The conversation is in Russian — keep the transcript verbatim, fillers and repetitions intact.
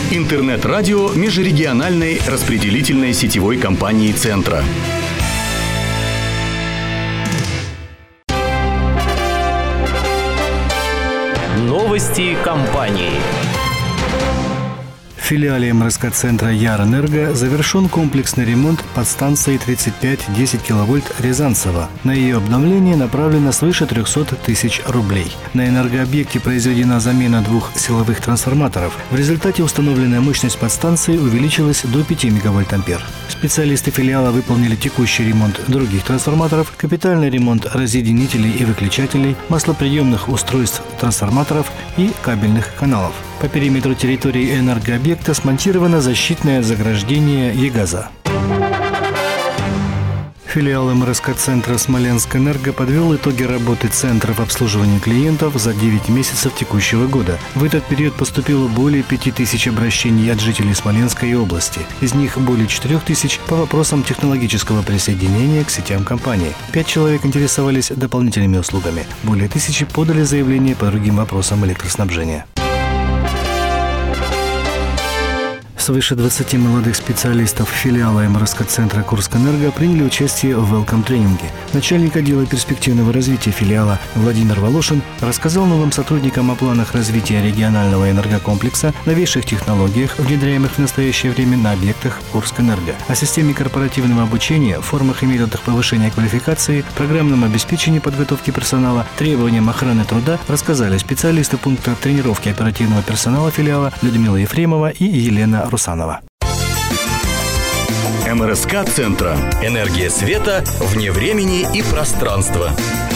Интернет-радио межрегиональной распределительной сетевой компании «Центра». Новости компании. В филиале эм эр эс ка-центра Ярэнерго завершен комплексный ремонт подстанции тридцать пять десять киловольт Рязанцево. На ее обновление направлено свыше трехсот тысяч рублей. На энергообъекте произведена замена двух силовых трансформаторов. В результате установленная мощность подстанции увеличилась до пяти мегавольт-ампер. Специалисты филиала выполнили текущий ремонт других трансформаторов, капитальный ремонт разъединителей и выключателей, маслоприемных устройств трансформаторов и кабельных каналов. По периметру территории энергообъекта смонтировано защитное заграждение ЕГАЗа. Филиал эм эр эс ка-центра «Смоленск-Энерго» подвел итоги работы центров обслуживания клиентов за девять месяцев текущего года. В этот период поступило более пяти тысяч обращений от жителей Смоленской области. Из них более четырех тысяч по вопросам технологического присоединения к сетям компании. Пять человек интересовались дополнительными услугами. Более тысячи подали заявление по другим вопросам электроснабжения. Свыше двадцати молодых специалистов филиала эм эр эс ка-центра «Курскэнерго» приняли участие в велком-тренинге. Начальник отдела перспективного развития филиала Владимир Волошин рассказал новым сотрудникам о планах развития регионального энергокомплекса, новейших технологиях, внедряемых в настоящее время на объектах «Курскэнерго», о системе корпоративного обучения, формах и методах повышения квалификации, программном обеспечении подготовки персонала, требованиям охраны труда рассказали специалисты пункта тренировки оперативного персонала филиала Людмила Ефремова и Елена Русанова. эм эр эс ка-центра. Энергия света вне времени и пространства.